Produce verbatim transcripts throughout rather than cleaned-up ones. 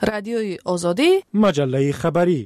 رادیوی آزادی، مجله خبری.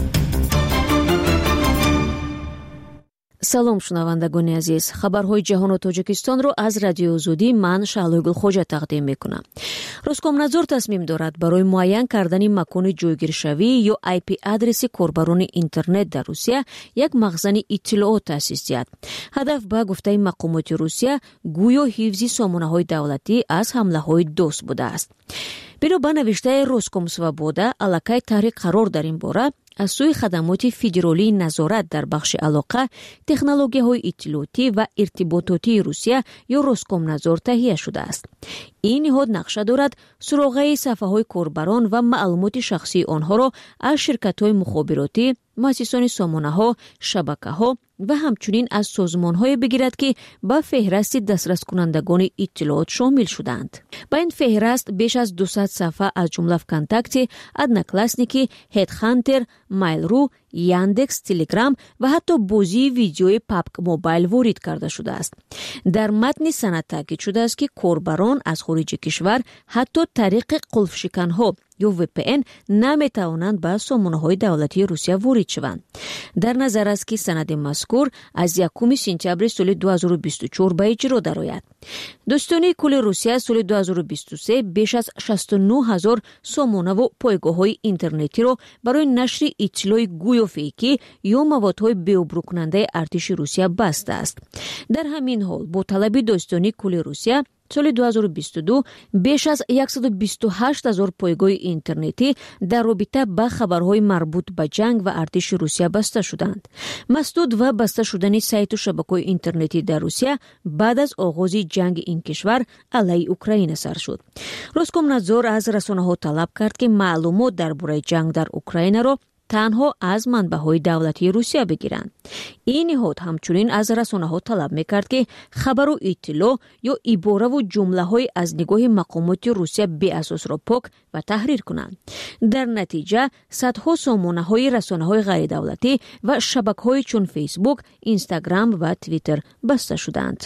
салом шунавандагони азиз, хабарҳои ҷаҳону тоҷикистонро аз радиои озодӣ ман Шаҳлои Гулхоҷа тақдим мекунам. Роскомнадзор тасмим дорад барои муайян кардани макони ҷойгиршавӣ ё ай пи адреси корбарони интернет дар Русия як махзани иттилоот таъсис диҳад. ҳадаф ба гуфтаи мақомоти Русия гӯё ҳифзи сомонаҳои давлатӣ аз ҳамлаҳои дос будааст. бино ба навиштаи Роскомсвобода, аллакай таҳрик қарор дар ин бора аз сӯи хадамоти федералии назорат дар бахши алоқа, технологияҳои иттилоотӣ ва иртибототии Русия ё Роскомнадзор таҳия шудааст. ин ниҳод нақша дорад суроғаи сафҳаҳои корбарон ва маълумоти шахсии онҳоро аз ширкатҳои мухобиротӣ, муассисони сомонаҳо, шабакаҳо ва ҳамчунин аз созмонҳое бигирад, ки ба феҳрасти дастраскунандагони иттилоот шомил шуданд. ба ин феҳраст беш аз дусад сафҳа аз ҷумла ВКонтакте, Одноклассники, Headhunter, Mail.ru, Яндекс, Телеграм ва ҳатто бозии видеои пабг Mobile ворид карда шудааст. дар матни санад таъкид шудааст, ки корбарон аз хориҷи кишвар ҳатто тариқи қулфшиканҳо ё ви пи эн наметавонанд ба сомонаҳои давлатии Русия ворид шаванд. дар назар аст, ки санади мазкур аз якуми сентябри соли ду ҳазору бисту чор ба иҷро дарояд. дӯстонии кулли Русия соли ду ҳазору бисту се беш аз шасту нӯ ҳазор сомонаву пойгоҳҳои интернетиро барои нашри иттилои гӯё фейкӣ ё маводҳои беобрӯкунандаи артиши Русия бастааст. дар ҳамин ҳол бо талаби дӯстонии кулли Русия соли ду ҳазору бисту ду беш аз яксаду бисту ҳашт ҳазор пойгоҳи интернетӣ дар робита ба хабарҳои марбут ба ҷанг ва артиши Русия баста шуданд. масдуд ва баста шудани сайту шабакаҳои интернетӣ дар Русия баъд аз оғози ҷанги ин кишвар алайҳи Украина сар шуд. Роскомнадзор аз расонаҳо талаб кард, ки маълумот дар бораи ҷанг дар Украинаро танҳо аз манбаъҳои давлатии Русия бигиранд. ин ниҳод ҳамчунин аз расонаҳо талаб мекард, ки хабару иттилоъ ё ибораву ҷумлаҳои аз нигоҳи мақомоти Русия беасосро пок ва таҳрир кунанд. дар натиҷа садҳо сомонаҳои расонаҳои ғайридавлатӣ ва шабакаҳои чун Фейсбук, Инстаграм ва Твиттер баста шуданд.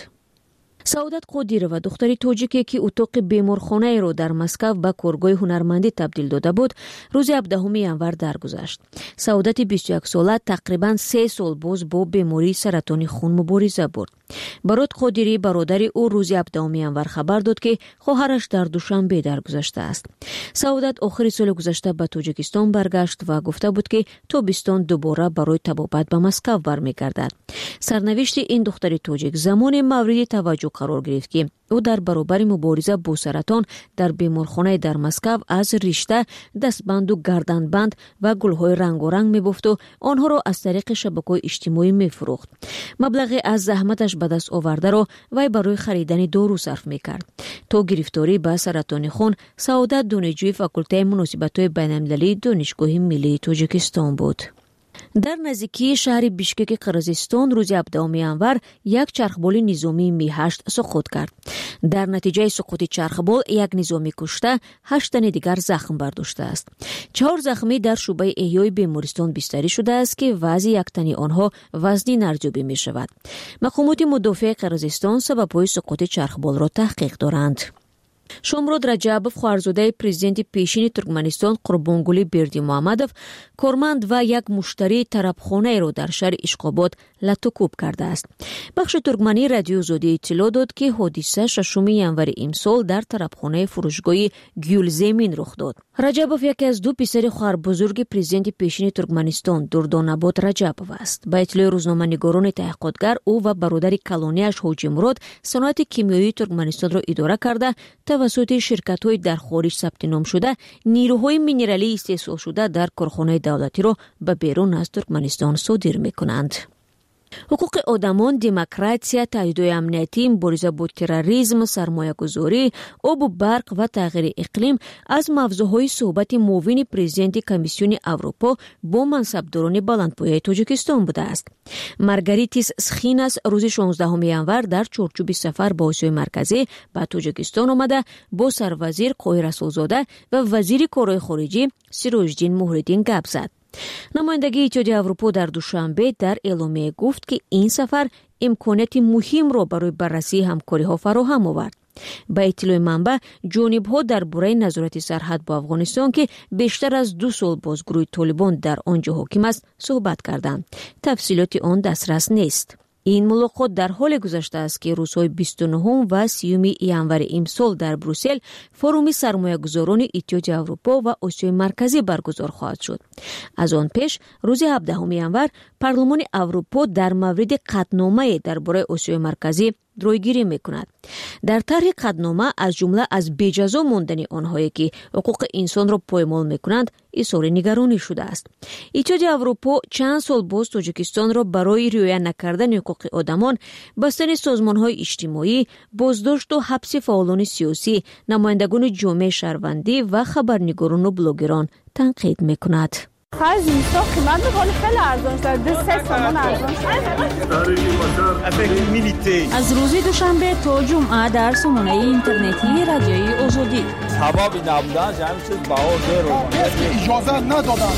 Саодат Қодирова, духтари тоҷике, ки утоқи беморхонаеро дар Москав ба коргоҳи ҳунармандӣ табдил дода буд, рӯзи ҳабдаҳуми январ даргузашт. Саодати бисту яксола тақрибан се сол боз бо бемории саратони хун мубориза бурд. Барод Қодирӣ, бародари ӯ, рӯзи ҳабдаҳуми январ хабар дод, ки хоҳараш дар Душанбе даргузаштааст. Саодат охири соли гузашта ба Тоҷикистон баргашт ва гуфта буд, ки тобистон дубора барои табобат ба Москав бармегардад. сарнавишти ин духтари тоҷик замоне мавриди таваҷҷӯҳ қарор гирифт, ки ӯ дар баробари мубориза бо саратон дар беморхонаи дар Москав аз ришта, дастбанду гарданбанд ва гулҳои рангоранг мебофту онҳоро аз тариқи шабакаҳои иҷтимоӣ мефурӯхт. маблағе аз заҳматаш ба даст овардаро вай барои харидани дору сарф мекард. то гирифторӣ ба саратони хун, Саодат донишҷӯи факултаи муносибатҳои байналмилалии Донишгоҳи Миллии Тоҷикистон буд. дар наздикии шаҳри Бишкеки Қирғизистон рӯзи ҳабдаҳуми январ як чархболи низомии ми ҳашт суқут кард. дар натиҷаи суқути чархбол як низомӣ кушта, ҳашт тани дигар захм бардоштааст. чаҳор захмӣ дар шӯъбаи эҳёи бемористон бистарӣ шудааст, ки вазъи як тани онҳо вазнин арзёбӣ мешавад. мақомоти мудофиаи Қирғизистон сабабҳои суқути чархболро таҳқиқ доранд. Шомрод Раҷабов, хоҳарзодаи президенти пешини Туркманистон Қурбонгулӣ Бердимуҳаммадов, корманд ва як муштарии тарабхонаеро дар шаҳри Ишқобод латукуб кардааст. бахши туркманӣ радиои озодӣ иттилоъ дод, ки ҳодиса шашуми январи имсол дар тарабхонаи фурӯшгоҳи Гюлземин рух дод. Раҷабов яке аз ду писари хоҳарбузурги президенти пешини Туркманистон Дурдонобод Раҷабов аст. ба иттилои рӯзноманигорони таҳқиқотгар, ӯ ва бародари калонияш Ҳоҷи Мурод саноати кимиёии Туркманистонро идора карда, тавассути ширкатҳои дар хориҷ сабти ном шуда нирӯҳои минералии истеҳсол шуда дар корхонаи давлатиро ба берун аз Туркманистон содир мекунанд. ҳуқуқи одамон, демократия, таҳдидҳои амниятӣ, мубориза бо терроризм, сармоягузорӣ, обу барқ ва тағйири иқлим аз мавзӯъҳои суҳбати муовини президенти Комиссиони Аврупо бо мансабдорони баландпояи Тоҷикистон будааст. Маргаритис Схинас рӯзи шонздаҳуми январ дар чорчӯби сафар ба Осиёи Марказӣ ба Тоҷикистон омада бо сарвазир Қоҳир Расулзода ва вазири корҳои хориҷӣ Сироҷдин Муҳриддин гап зад. намояндагии Иттиҳоди Аврупо дар Душанбе дар эъломия гуфт, ки ин сафар имконияти муҳимро барои баррасии ҳамкориҳо фароҳам овард. با اطلاع منبع جانب‌ها درباره نظارت سرحد با افغانستان که بیشتر از دو سال باز گروه طالبان در آنجا حاکم است صحبت کردند. تفصیلات آن دسترس نیست. این ملاقات در حال گذشته است که روزهای بیست و نه و سی ژانویه امسال در بروسل فروم سرمایه‌گذاران اتحادیه اروپا و آسیای مرکزی برگزار خواهد شد. از آن پیش روز هفدهم ژانویه پارلمان اروپا در مورد قطعنامه درباره آسیای مرکزی رویگیری میکند. در طرح قطعنامه از جمله از بی‌جزا ماندن آنهایی که حقوق انسان را پایمال میکنند اظهار نگرانی شده است. اتحادیه اروپا چند سال باز تاجیکستان را برای رعایت نکردن حقوق آدمان، بستن سازمان‌های اجتماعی، بازداشت و حبس فعالان سیاسی، نمایندگان جامعه شهروندی و خبرنگاران و بلاگران تنقید میکند. خرج اینستا قیمت میکنه خیلی ارزان شده، ده سه تومان ارزان شده. از روز دوشنبه تا جمعه در سامانه اینترنتی رادیوی آزادی حبابی نبودن جمعی چیز باور رو اجازه ندادن.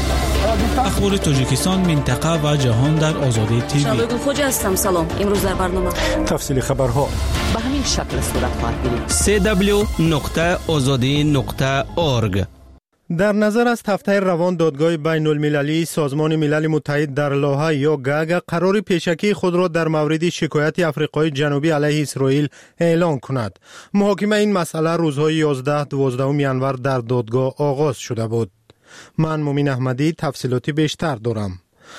اخبار تاجیکستان، منطقه و جهان در آزادی تیوی. شالوی خوجا هستم. سلام. امروز در برنامه تفصیل خبرها به همین شکل صورت خواهد گرفت. سی دبلیو نقطه آزادی نقطه اورگ. در نظر است هفته روان دادگاه بین المللی سازمان ملل متحد در لاهه یا گاگا قرار پیشکی خود را در مورد شکایت آفریقای جنوبی علیه اسرائیل اعلان کند. محاکمه این مسئله روزهای یازده دوازده ژانویه در دادگاه آغاز شده بود. من مومین احمدی تفصیلاتی بیشتر دارم.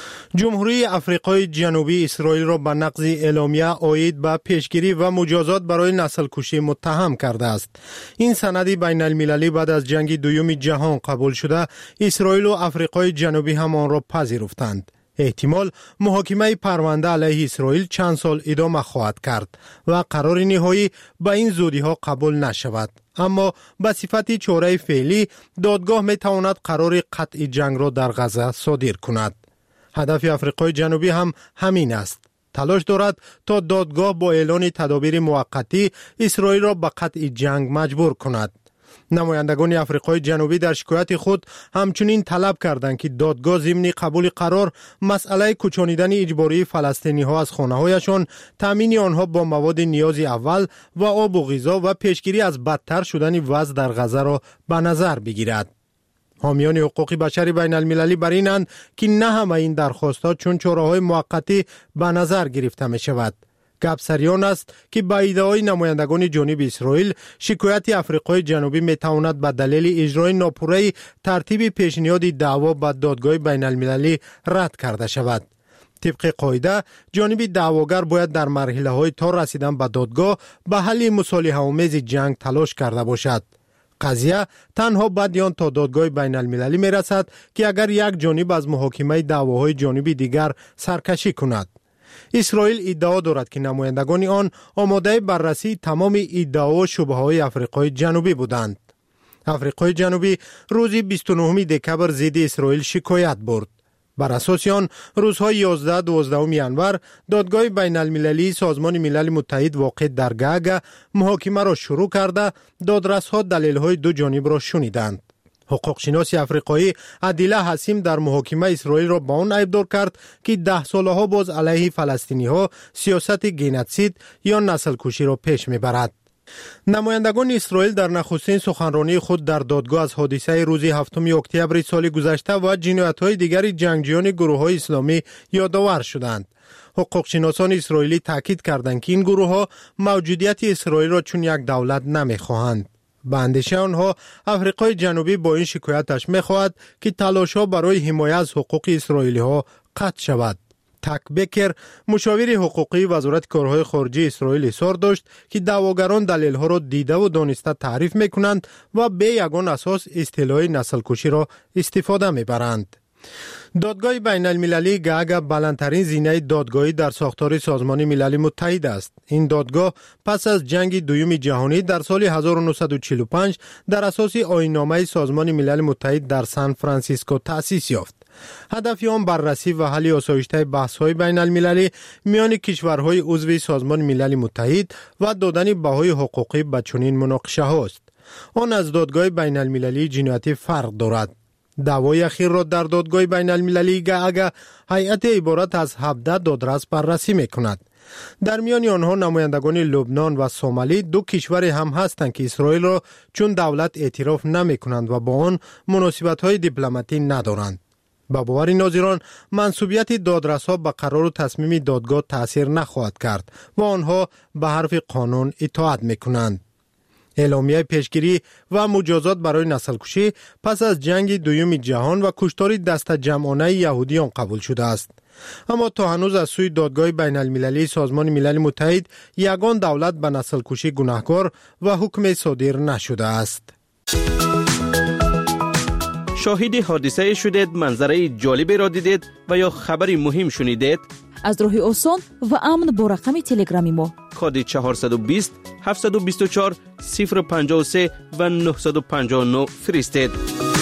جمهوری آفریقای جنوبی اسرائیل را به نقض اعلامیه عاید به پیشگیری و مجازات برای نسل کشی متهم کرده است. این سند بین المللی بعد از جنگ دوم جهان قبول شده، اسرائیل و آفریقای جنوبی هم آن را پذیرفتند. احتمال محاکمه پرونده علیه اسرائیل چند سال ادامه خواهد کرد و قرار نهایی به این زودی ها قبول نشود. اما به صفت چاره فعلی دادگاه می تواند قرار قطع جنگ را در غزه صادر کند. هدف آفریقای جنوبی هم همین است. تلاش دارد تا دادگاه با اعلان تدابیر موقتی اسرائیل را به قطع جنگ مجبور کند. نمایندگان آفریقای جنوبی در شکایت خود همچنین طلب کردند که دادگاه ضمن قبول قرار مسئله کوچانیدن اجباری فلسطینی ها از خانه هایشان، تامین آنها با مواد نیاز اول و آب و غذا و پیشگیری از بدتر شدن وضع در غزه را به نظر بگیرد. حامیان حقوق بشر بین المللی بر اینند که نه همه این درخواستات چون چاره‌های موقتی به نظر گرفته می شود. گپ سریان است که با ادعای نمایندگان جانب اسرائیل شکایت آفریقای جنوبی می تواند به دلیل اجرای ناپوره ترتیب پیشنهاد دعوا به دادگاه بین المللی رد کرده شود. طبق قاعده جانب دعواگر باید در مرحله های تا رسیدن به دادگاه به حل مصالحه آمیز جنگ تلاش کرده باشد. قضیه تنها بعد آن تا دادگاه بین المللی می رسد که اگر یک جانب از محاکمه دعواهای جانب دیگر سرکشی کند. اسرائیل ادعا دارد که نمایندگان آن آماده بررسی تمام ادعا و شبهه های آفریقای جنوبی بودند. آفریقای جنوبی روز بیست و نهم دکبر ضد اسرائیل شکایت برد. بر اساس آن روزهای یازده دوازده ژانویه دادگاه بین المللی سازمان ملل متحد واقع در گاگا محاکمه را شروع کرده دادرس‌ها دلیل‌های دو جانب را شنیدند. حقوق شناس آفریقایی عادل حسیم در محاکمه اسرائیل را با آن ایبدار کرد که ده سالها باز علیه فلسطینی‌ها سیاست گنوسید یا نسل کشی را پیش می‌برد. نمایندگان اسرائیل در نخستین سخنرانی خود در دادگاه از حادثه روز هفتم اکتبر سال گذشته و جنایت‌های دیگر جنگجویان گروه‌های اسلامی یادآور شدند. حقوق شناسان اسرائیلی تاکید کردند که این گروه‌ها موجودیت اسرائیل را چون یک دولت نمی‌خواهند. به اندیشه آنها آفریقای جنوبی با این شکایتش می‌خواهد که تلاش‌ها برای حمایت از حقوق اسرائیلی‌ها قطع شود. تک بکر مشاور حقوقی وزارت کارهای خارجه اسرائیل اظهار داشت که دعواگران دلیل‌ها را دیده و دانسته تعریف می‌کنند و به یگان اساس اصطلاح نسل کشی را استفاده می‌برند. دادگاه بین المللی گاگا بلندترین زینه دادگاهی در ساختار سازمان ملل متحد است. این دادگاه پس از جنگ دوم جهانی در سال هزار و نهصد و چهل و پنج در اساس آیین‌نامه سازمان ملل متحد در سان فرانسیسکو تأسیس یافت. هدف آن بررسی و حل آسایشته بحث‌های بین المللی میان کشورهای عضو سازمان ملل متحد و دادن بهای حقوقی به چنین مناقشه هاست. آن از دادگاه بین المللی جنایتی فرق دارد. دعوای اخیر را در دادگاه بین المللی گاگا هیئت عبارت از هفده دادرس بررسی می‌کند. در میان آنها نمایندگان لبنان و سومالی، دو کشور هم هستند که اسرائیل را چون دولت اعتراف نمی کنند و با آن مناسبت‌های دیپلماتی ندارند. با باور ناظران منصوبیت دادرس‌ها به قرار و تصمیم دادگاه تأثیر نخواهد کرد و آنها به حرف قانون اطاعت می‌کنند. اعلامیه پیشگیری و مجازات برای نسل‌کشی پس از جنگ دوم جهان و کشتار دست جمعانه یهودیان قبول شده است. اما تا هنوز از سوی دادگاه بین المللی سازمان ملل متحد یگان دولت به نسل‌کشی گناهکار و حکم صادر نشده است. شاهد حادثه شدید، منظره جالبی را دیدید و یا خبری مهم شنیدید؟ از راه آسان و امن با رقم تلگرامی ما کد چهارصد و بیست هفتصد و بیست و چهار صفر پنجاه و سه و نهصد و پنجاه و نه فرستید.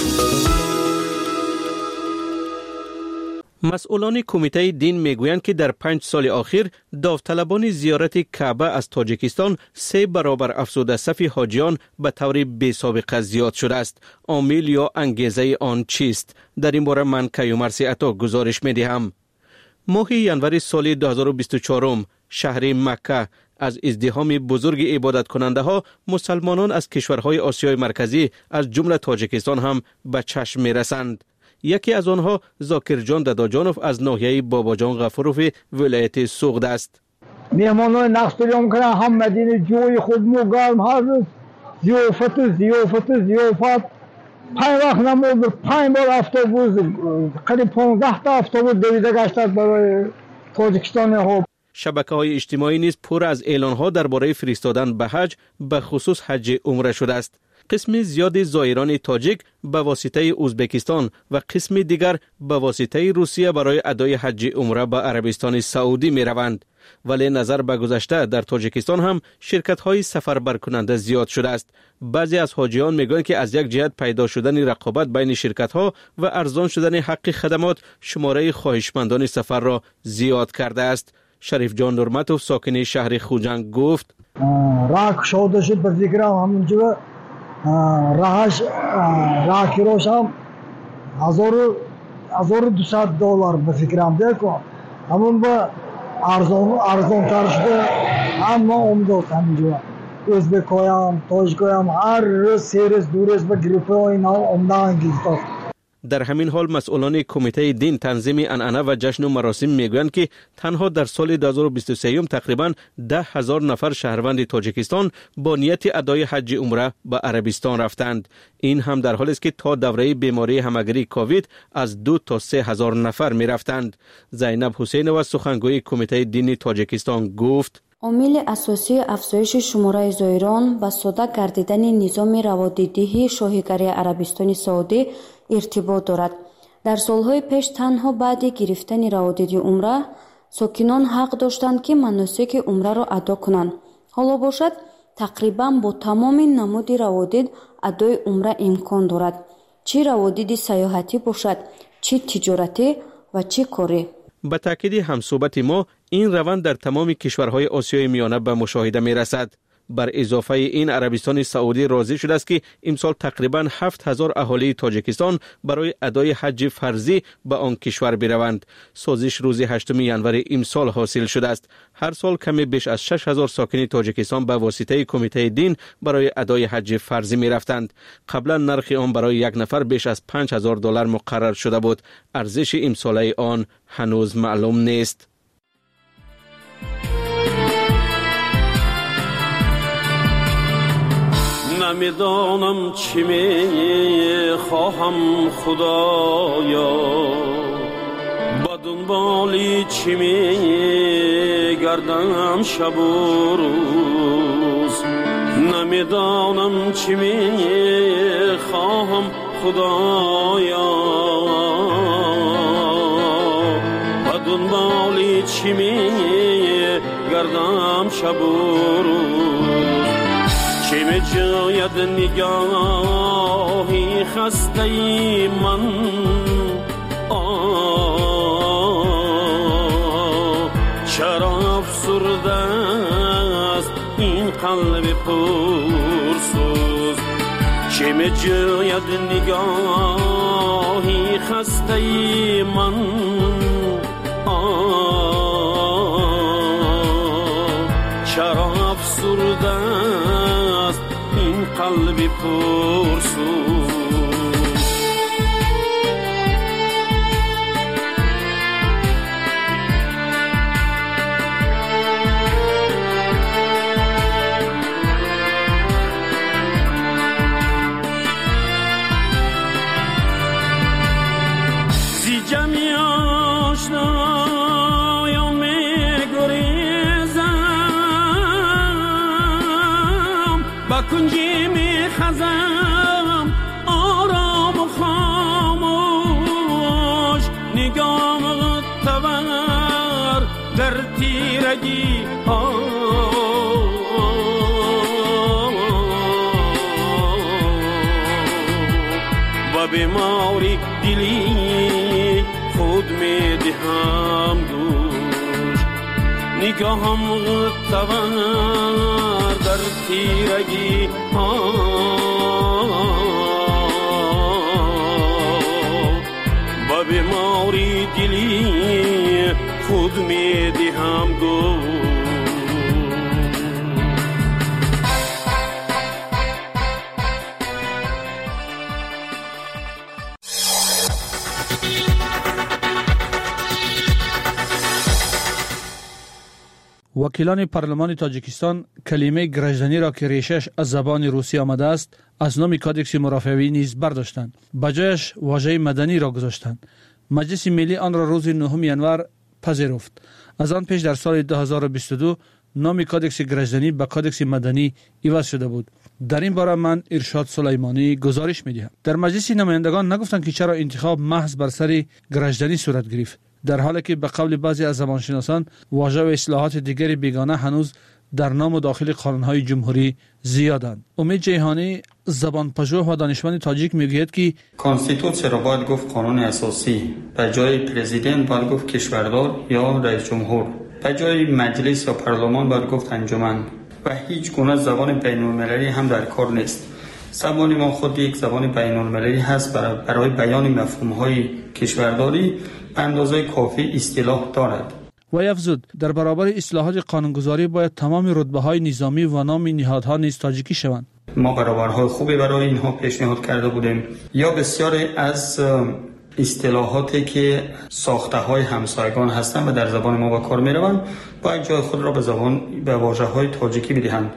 مسئولان کمیته دین میگویند که در پنج سال اخیر داوطلبان زیارت کعبه از تاجیکستان سه برابر افزوده صف حاجیان به طور بی سابقه زیاد شده است. عامل یا انگیزه آن چیست؟ در این باره من کیومرثی عطا گزارش میدهم. ماه ینور سال دو هزار و بیست و چهار شهر مکه از ازدحام بزرگ عبادت کننده ها مسلمانان از کشورهای آسیای مرکزی از جمله تاجیکستان هم به چشم می رسند. یکی از آنها زاکر جان دداجانوف از ناحیه باباجان غفوروف ولایت سوغد است. مهمانان نقصداری کنند هم مدینه جوی خود مگرم هر روز زیافت زیافت زیافت پنج وقت نمود پنج بار اتوبوس قریب پانزده تا اتوبوس دویده گشتند برای تاجیکستان ها. شبکه‌های اجتماعی نیز پر از اعلان‌ها درباره فرستادن به حج، به خصوص حج عمره شده است. قسم زیاد زائران تاجیک به واسطه ازبکستان و قسم دیگر به واسطه روسیه برای ادای حج عمره به عربستان سعودی می روند. ولی نظر به گذشته در تاجیکستان هم شرکت های سفربر کننده زیاد شده است. بعضی از حاجیان میگویند که از یک جهت پیدا شدن رقابت بین شرکت ها و ارزان شدن حق خدمات شماره خواهشمندان سفر را زیاد کرده است. شریف جان نورمتوف ساکن شهر خوجنگ گفت راه شده شد به ذکر همونجا راهش راه کیلوش هم هزار هزار و دویست دلار به فکرم دیگه همون با ارزان ارزان تر شده. اما اومد همینجا ازبکایم تاجیکایم هر روز سه روز دو روز به گروپ اینا اومدن گیرد. در همین حال مسئولان کمیته دین تنظیم عنعنه و جشن و مراسم میگویند که تنها در سال دو هزار و بیست و سه تقریبا ده هزار نفر شهروند تاجیکستان با نیت ادای حج عمره به عربستان رفتند. این هم در حالی است که تا دوره بیماری همگیری کووید از دو تا سه هزار نفر می رفتند. زینب حسین و سخنگوی کمیته دین تاجیکستان گفت عامل اساسی افزایش شماره زائران و ساده گردیدن نظام روادیدهی شاهکاری عربستان سعودی ارتباط دارد. در سالهای پیش تنها بعد گرفتن روادید عمره ساکنان حق داشتند که مناسک عمره را ادا کنند. حالا باشد تقریبا با تمام نمود روادید ادای عمره امکان دارد. چه روادید سیاحتی باشد، چه تجارتی و چه کاری. به تاکید همصحبت ما این روند در تمام کشورهای آسیای میانه به مشاهده می رسد. بر اضافه این عربستان سعودی راضی شده است که امسال تقریبا هفت هزار اهالی تاجیکستان برای ادای حج فرضی به آن کشور بروند. سازش روز هشتم ژانویه امسال حاصل شده است. هر سال کمی بیش از شش هزار ساکن تاجیکستان به واسطه کمیته دین برای ادای حج فرضی می رفتند. قبلا نرخ آن برای یک نفر بیش از پنج هزار دلار مقرر شده بود. ارزش امساله آن هنوز معلوم نیست. نمیدانم چی می خواهم خدایا، با دنبالی چی می گردم شب و روز. نمیدانم چی می خواهم خدایا، با دنبالی چی می گردم شب و روز. چه می جاید نگاهی خسته ای من، آه چرا افسرده است این قلب پرسوز. چه می جاید نگاهی خسته ای من، آه پرسو کنجی می خزم آرام و خاموش نگاه تور در تیرگی ها و به ماوری دلی خود می دهم دوش نگاهم تور در تیرگی ها و به ماوری دلی خود می دهم گو وکیلان پارلمان تاجیکستان کلمه گرجدنی را که ریشش از زبان روسی آمده است از نام کادکس مرافعه‌ای نیز برداشتند، به جایش واژه مدنی را گذاشتند. مجلس ملی آن را روز نهم ژانویه پذیرفت. از آن پیش در سال دو هزار و بیست و دو نام کادکس گرجدنی به کادکس مدنی عوض شده بود. در این باره من ارشاد سلیمانی گزارش می‌دهم. در مجلس نمایندگان نگفتند که چرا انتخاب محض بر سر گرجدنی صورت گرفت، در حالی که به قول بعضی از زبانشناسان واژه و اصطلاحات دیگری بیگانه هنوز در نام و داخل قانون‌های جمهوری زیادند. امید جیهانی زبانپژوه و دانشمند تاجیک میگوید که کانستیتوسیا را باید گفت قانون اساسی، به جای پرزیدنت باید گفت کشوردار یا رئیس جمهور، به جای مجلس یا پارلمان باید گفت انجمن و هیچ گونه زبان بین‌المللی هم در کار نیست. زبان ما خود یک زبان بین‌المللی هست برای بیان مفهوم‌های کشورداری به اندازه کافی اصطلاح دارد. و افزود در برابر اصلاحات قانونگذاری باید تمام رتبه‌های نظامی و نام نهادها نیز تاجیکی شوند. ما برابرهای خوبی برای اینها پیشنهاد کرده بودیم. یا بسیاری از اصطلاحاتی که ساخته‌های همسایگان هستند و در زبان ما به کار می‌روند باید جای خود را به زبان به واژه‌های تاجیکی بدهند.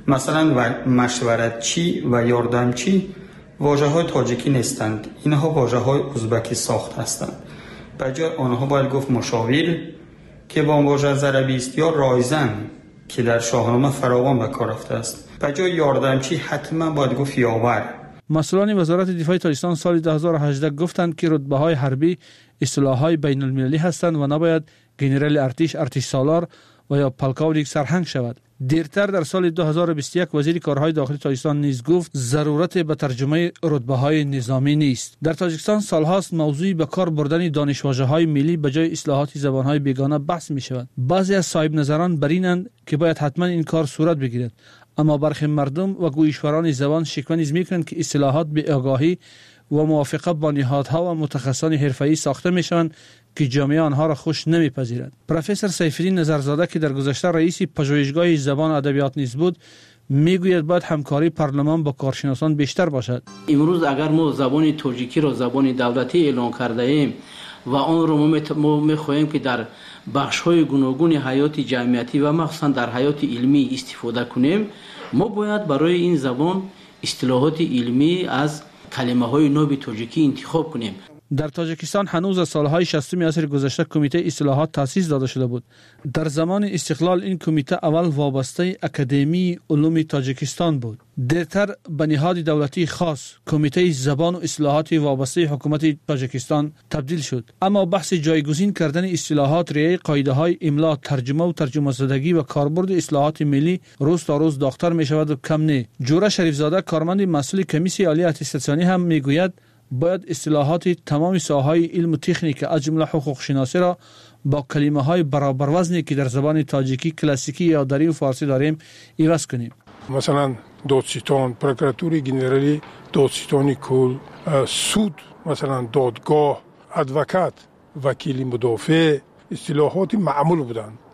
مثلا مشورتچی و یاردمچی واژه‌های تاجیکی نیستند، اینها واژه‌های ازبکی ساخت هستند. به جای آنها باید گفت مشاور که با واژه از عربی است یا رایزن که در شاهنامه فراوان به کار رفته است. به جای یاردمچی حتما باید گفت یاور. مسئولان وزارت دفاع تاجیکستان سال دو هزار و هجده گفتند که رتبه‌های حربی اصطلاح‌های بین‌المللی هستند و نباید گنرال ارتش، ارتش سالار و یا پلکاوریک سرهنگ شود. دیرتر در سال دو هزار و بیست و یک وزیر کارهای داخلی تاجیکستان نیز گفت ضرورت به ترجمه رتبه‌های نظامی نیست. در تاجیکستان سالهاست موضوع به کار بردن دانش‌واژه‌های ملی به جای اصطلاحات زبان‌های بیگانه بحث می‌شود. بعضی از صاحب نظران بر اینند که باید حتما این کار صورت بگیرد، اما برخی مردم و گویشوران زبان شکوه نیز می‌کنند که اصطلاحات به آگاهی و موافقت با نهادها و متخصصان حرفه‌ای ساخته میشوند که جامعه آنها را خوش نمیپذیرد. پروفسور سیف‌الدین نظرزاده که در گذشته رئیس پژوهشگاه زبان و ادبیات نیز بود میگوید باید همکاری پارلمان با کارشناسان بیشتر باشد. امروز اگر ما زبان تاجیکی را زبان دولتی اعلام کرده ایم و آن را ما می‌خواهیم که در بخش‌های گوناگون حیات جمعیتی و مخصوصا در حیات علمی استفاده کنیم، ما باید برای این زبان اصطلاحات علمی از کلمه‌های نو تاجیکی انتخاب کنیم. در تاجیکستان هنوز از سالهای شصتم عصر گذشته کمیته اصلاحات تأسیس داده شده بود. در زمان استقلال این کمیته اول وابسته اکادمی علوم تاجیکستان بود. دیرتر به نهاد دولتی خاص کمیته زبان و اصلاحات وابسته حکومت تاجیکستان تبدیل شد. اما بحث جایگزین کردن اصلاحات رعایت قاعده‌های املا، ترجمه و ترجمه زدگی و کاربرد اصلاحات ملی روز تا روز داغ‌تر می‌شود و کم نه. جوره شریفزاده کارمند مسئول کمیسیون عالی اتستاسیونی هم میگوید باید اصطلاحات تمام ساحه‌های علم و تکنیک از جمله حقوق شناسی را با کلمه‌های برابر وزنی که در زبان تاجیکی کلاسیکی یا دری و فارسی داریم عوض کنیم. مثلا دادستان، پروکراتوری گنرالی، دادستانی کل، سود، مثلا دادگاه، ادوکات، وکیل مدافع، اصطلاحات معمول بودند.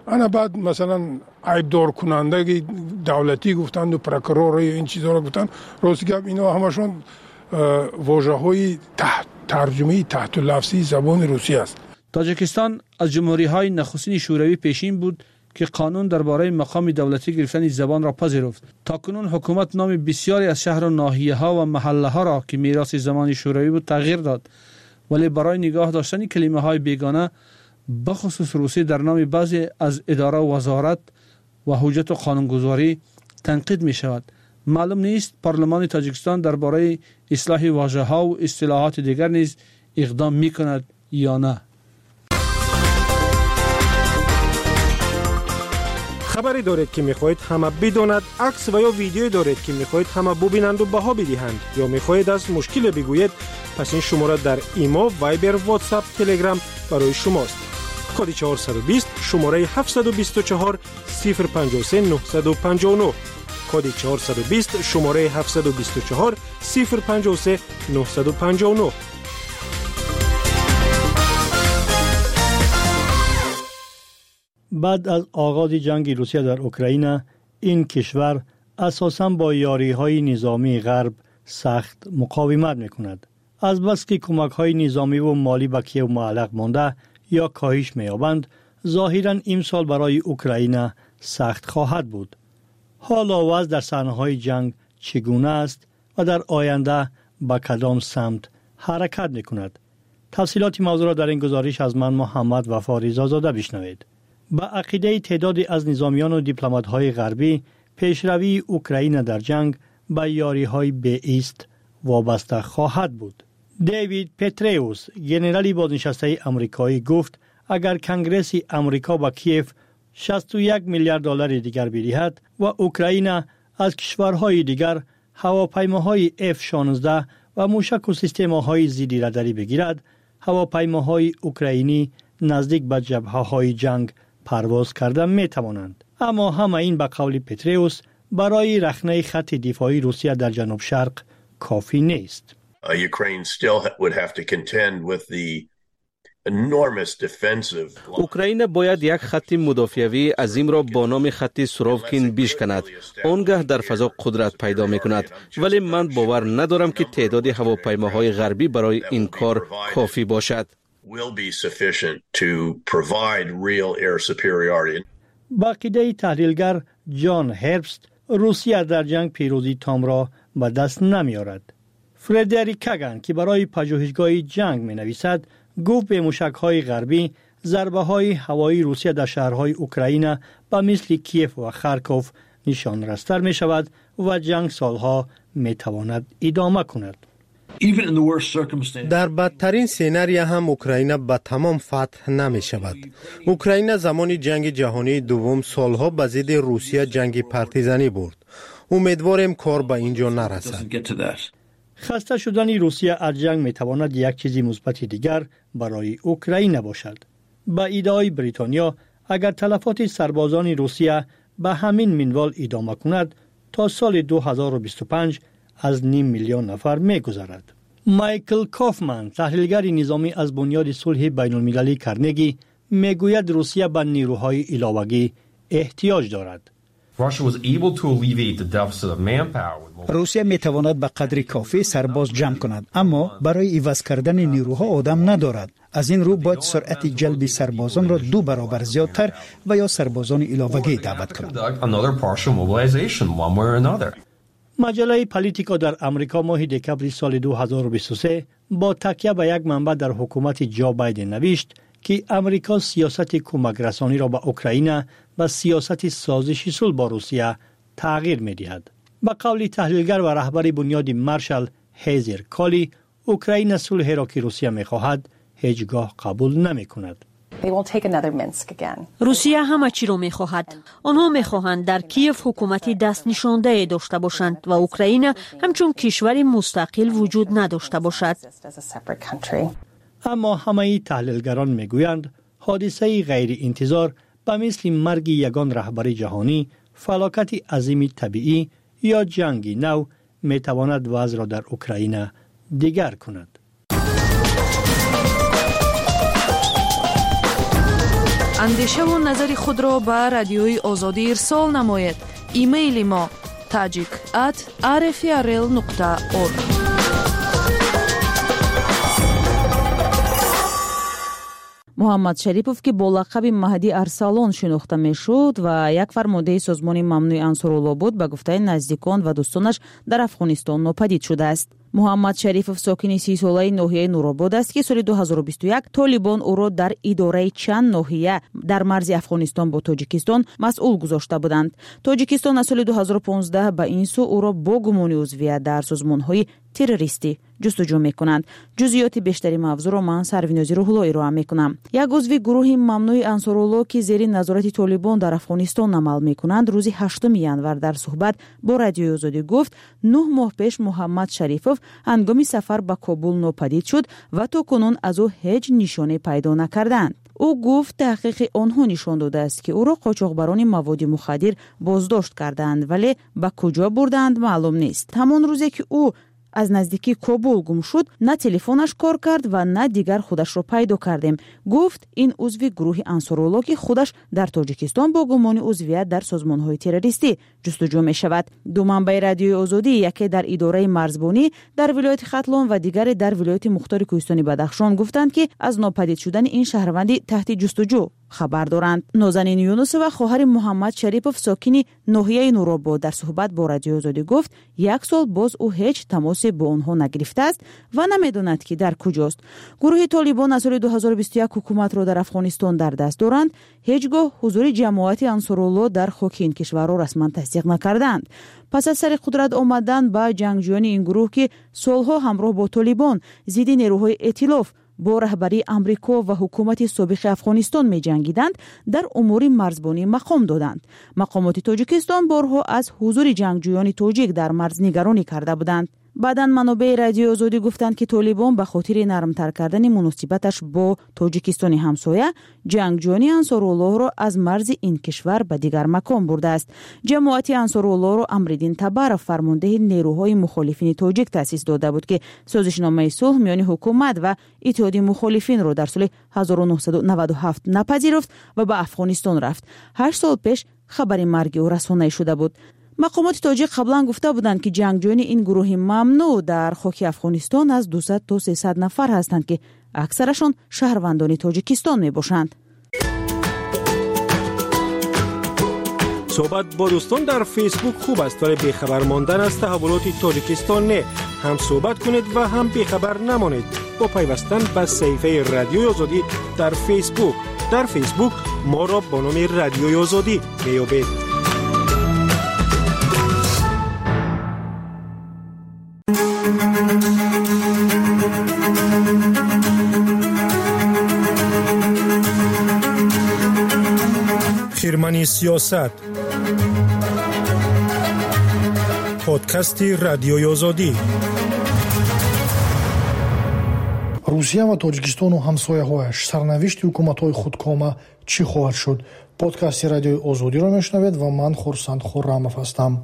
انا بعد مثلا عیبدار کننده دولتی گفتند و پروکورور این چیزا رو گفتن، راست گپ اینا همشون واژه‌های تحت ترجمه تحت لفظی زبان روسی است. تاجیکستان از جمهوری‌های نخستین شوروی پیشین بود که قانون درباره مقام دولتی گرفتن زبان را پذیرفت. تاکنون حکومت نام بسیاری از شهر و ناحیه‌ها و محله‌ها را که میراث زمان شوروی بود تغییر داد، ولی برای نگاه داشتن کلمه‌های بیگانه بخصوص روسی در نام بعضی از اداره و وزارت و حجت و قانونگذاری تنقید می شود. معلوم نیست پارلمان تاجیکستان درباره اصلاح واژه‌ها و اصطلاحات دیگر نیز اقدام می کند یا نه. خبری دارید که میخواهید همه بداند، عکس و یا ویدیویی دارید که میخواهید همه ببینند و بها بدهند، یا میخواهید از مشکل بگویید، پس این شماره در ایما، وایبر، واتساپ، تلگرام برای شماست. کد چهارصد و بیست شماره هفتصد و بیست و چهار صفر پنجاه و سه نهصد و پنجاه و نه. کد چهارصد و بیست شماره هفتصد و بیست و چهار صفر پنجاه و سه نهصد و پنجاه و نه. بعد از آغاز جنگ روسیه در اوکراین، این کشور اساساً با یاری‌های نظامی غرب سخت مقاومت می‌کند. از بس که کمک‌های نظامی و مالی به کیو معلق مانده یا کاهش می‌یابند، ظاهراً امسال برای اوکراین سخت خواهد بود. حالا وضع در صحنه‌های جنگ چگونه است و در آینده به کدام سمت حرکت می‌کند؟ تفصیلات موضوع را در این گزارش از من محمد وفا رضازاده بشنوید. با عقیده تعدادی از نظامیان و دیپلمات‌های غربی، پیشروی اوکراین در جنگ به یاری‌های بی‌ایست وابسته خواهد بود. دیوید پتریوس، ژنرال بازنشسته آمریکایی، گفت اگر کنگره آمریکا با کیف شصت و یک میلیارد دلار دیگر بدهد و اوکراین از کشورهای دیگر هواپیماهای اف شانزده و موشک و سیستم‌های ضد راداری بگیرد، هواپیماهای اوکراینی نزدیک به جبهه‌های جنگ پرواز کرده می توانند. اما همه این به قول پتریوس برای رخنه خط دفاعی روسیه در جنوب شرق کافی نیست. اوکراین باید یک خط مدافعی عظیم را با نام خط سوروکین بیش کند. آنگاه در فضا قدرت پیدا می کند. ولی من باور ندارم که تعداد هواپیماهای غربی برای این کار کافی باشد. will be sufficient to provide real air superiority. با عقیده تحلیلگر جان هربست، روسیه در جنگ پیروزی تام را به دست نمیارد. فردریک کاگان که برای پژوهشگاه جنگ می نویسد، گفت به موشک‌های غربی ضربه‌های هوایی روسیه در شهرهای اوکراین به مثل کیف و خارکوف نشان رستر می شود و جنگ سالها می تواند ادامه کند. در بدترین سیناری هم اوکراین به تمام فتح نمی شود. اوکراین زمان جنگ جهانی دوم سالها به ضد روسیه جنگ پارتیزانی برد. امیدواریم کار به اینجا نرسد. خسته شدن روسیه از جنگ می تواند یک چیزی مثبت دیگر برای اوکراین باشد. با ایده‌های بریتانیا، اگر تلفات سربازان روسیه به همین منوال ادامه کند، تا سال دو هزار و بیست و پنج از نیم میلیون نفر می گذرد. مایکل کافمن، تحلیلگر نظامی از بنیاد صلح بین المللی کرنگی، می گوید روسیه به نیروهای علاوه‌ای احتیاج دارد. روسیه می تواند به قدر کافی سرباز جمع کند، اما برای عوض کردن نیروها آدم ندارد. از این رو باید سرعت جلب سربازان را دو برابر زیادتر و یا سربازان علاوه‌ای دعوت کند. مجله پالیتیکا در امریکا ماه دکمبر سال دو هزار و بیست و سه با تکیه به یک منبع در حکومت جو بایدن نوشت که امریکا سیاست کمک رسانی را به اوکراین و سیاست سازشی صلح با روسیه تغییر می‌دهد. به قول تحلیلگر و رهبر بنیاد مارشال هیزر کالی، اوکراین صلح را که روسیه می‌خواهد هیچگاه قبول نمی‌کند. روسیه همه چی رو می‌خواهد. آنها می‌خواهند در کیف حکومتی دست نشانده داشته باشند و اوکراین همچون کشوری مستقل وجود نداشته باشد. اما همه تحلیلگران میگویند حادثه غیر انتظار به مثل مرگ یگان رهبر جهانی، فلاکت عظیم طبیعی یا جنگی نو میتواند وضع را در اوکراین دیگر کند. اندیشه و نظر خود را به رادیوی آزادی ارسال نمایید. ایمیل ما tajik at r f r l nokta org. محمد شریفов که با لقب مهدی ارسلان شناخته میشد و یک فرمانده سازمان ممنوع انصارالله بود، به گفته نزدیکان و دوستانش در افغانستان ناپدید شده است. محمد شریفов ساکن سی ساله ناحیه نورآباد است که سال دو هزار و بیست و یک طالبان او را در اداره چند ناحیه در مرز افغانستان با تاجیکستان مسئول گذاشته بودند. تاجیکستان از سال دو هزار و پانزده به این سو او را با گمان عضویت در سازمان‌های تروریستی جستجو میکنند. جزئیات بیشتری موضوع را من سروینازی روح الله ارائه میکنم. یک عضو گروه ممنوع انصارالله که زیر نظارت طالبان در افغانستان عمل میکنند روز هشتم ژانویه در صحبت با رادیوی آزادی گفت نه ماه پیش محمد شریفов هنگام سفر به کابل ناپدید شد و تا کنون از او هیچ نشانه پیدا نکردند. او گفت تحقیق آنها نشان داده است که او را قاچاقبران مواد مخدر بازداشت کردند ولی به کجا بردند معلوم نیست. همان روزی که او از نزدیکی کابل گم شد نه تلفنش کار کرد و نه دیگر خودش را پیدا کردیم. گفت این عضو گروه انصارالله که خودش در تاجیکستان با گمان عضویت در سازمان‌های تروریستی جستجو می شود. دو منبع رادیوی آزادی، یکی در اداره مرزبانی در ولایت ختلان و دیگر در ولایت مختار کوهستانی بدخشان گفتند که از ناپدید شدن این شهروندی تحت جستجو خبر دارند. نازنین یونس و خواهر محمد شریفov ساکن ناحیه نورآباد در صحبت با رادیو آزادی گفت یک سال باز او هیچ تماس با آنها نگرفته است و نمیداند که در کجاست. گروه طالبان از سال دو هزار و بیست و یک حکومت را در افغانستان در دست دارند. هیچگاه حضور جماعت انصارالله در خاک این کشور را رسما تصدیق نکردند. پس از سر قدرت آمدن با جنگجویان این گروه که سالها همراه با طالبان ضد نیروهای ائتلاف با رهبری امریکا و حکومت سابق افغانستان می جنگیدند در امور مرزبانی مقام دادند. مقامات تاجیکستان بارها از حضور جنگجویان تاجیک در مرز نگرانی کرده بودند. بعداً منابع رادیو آزادی گفتند که طالبان به خاطر نرمتر کردن مناسبتش با تاجیکستان همسایه جنگجویان انصارالله را از مرز این کشور به دیگر مکان برده است. جماعت انصارالله را امرالدین تبر فرمانده نیروهای مخالفین تاجیک تأسیس داده بود که سازشنامه صلح میان حکومت و اتحادیه مخالفین را در سال هزار و نهصد و نود و هفت نپذیرفت و به افغانستان رفت. هشت سال پیش خبر مرگ او رسانه‌ای شده بود. مقامات تاجیک قبلا گفته بودند که جنگجویان این گروه ممنوع در خاک افغانستان از دویست تا سیصد نفر هستند که اکثرشان شهروندان تاجیکستان می باشند. صحبت با دوستان در فیسبوک خوب است ولی بیخبر ماندن از تحولات تاجیکستان نه. هم صحبت کنید و هم بیخبر نمانید با پیوستن به صفحه رادیوی آزادی در فیسبوک. در فیسبوک ما را با نام رادیوی آزادی میابید. خیرمنی سیاست پادکست رادیوی آزادی. روسیه و تاجیکستان و همسایه‌هایش سرنوشت حکومت‌های خودکامه چی خواهد شد؟ پادکست رادیوی آزادی را میشنوید و من خورسند خرم‌اف هستم.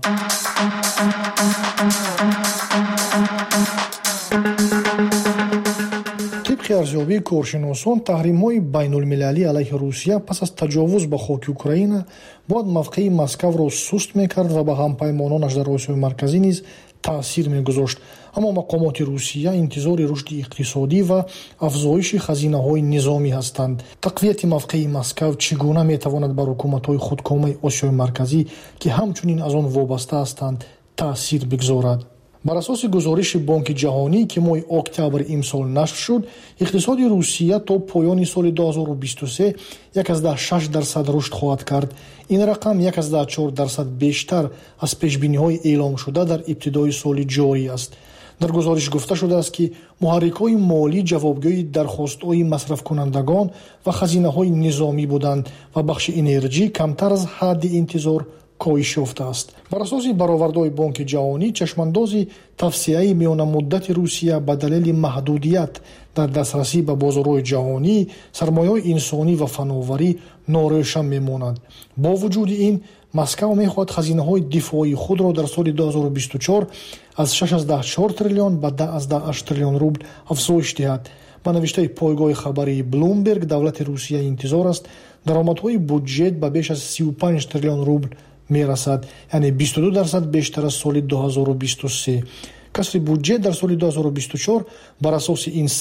طبق ارزیابی کارشناسان تحریم‌های بین‌المللی علیه روسیه پس از تجاوز به خاک اوکراین باید موقع مسکو را سست می‌کرد و به همپیمانانش در آسیای مرکزی نیز تأثیر می‌گذاشت. اما مقامات روسیه انتظار رشد اقتصادی و افزایش خزینه‌های نظامی هستند. تقویت موقع مسکو چگونه می‌تواند بر حکومت‌های خودکامه آسیای مرکزی که همچنین از آن وابسته هستند تأثیر بگذارد؟ بر اساس گزارش بانک جهانی که ماه اکتبر امسال نشر شد، اقتصاد روسیه تا پایان سال دو هزار و بیست و سه یک از شش درصد رشد خواهد کرد. این رقم یک از چهار درصد بیشتر از پیش‌بینی‌های اعلام شده در ابتدای سال جاری است. در گزارش گفته شده است که محرک‌های مالی جوابگوی درخواست‌های مصرف کنندگان و خزینه‌های نظامی بودند و بخش انرژی کمتر از حد انتظار کاهش یافته است. بر اساس برآوردهای بانک جهانی، چشمانداز توسعه میان مدت روسیه به دلیل محدودیت در دسترسی به بازارهای جهانی، سرمایه انسانی و فناوری ناروشن میماند. با وجود این، Москва мехоҳад хазинаҳои дифоии худро дар соли ду ҳазору бисту чор аз шаш азда чор триллион ба даҳ азда ҳашт триллион рубл афзоиш диҳад. ба навиштаи пойгоҳи хабарии Bloomberg, давлати Русия интизор аст даромадҳои буҷет ба беш аз сию панҷ триллион рубл мерасад, яъне бисту ду дарсад бештар аз соли ду ҳазору бисту се. касри буҷет дар соли ду ҳазору бисту чор бар асоси ин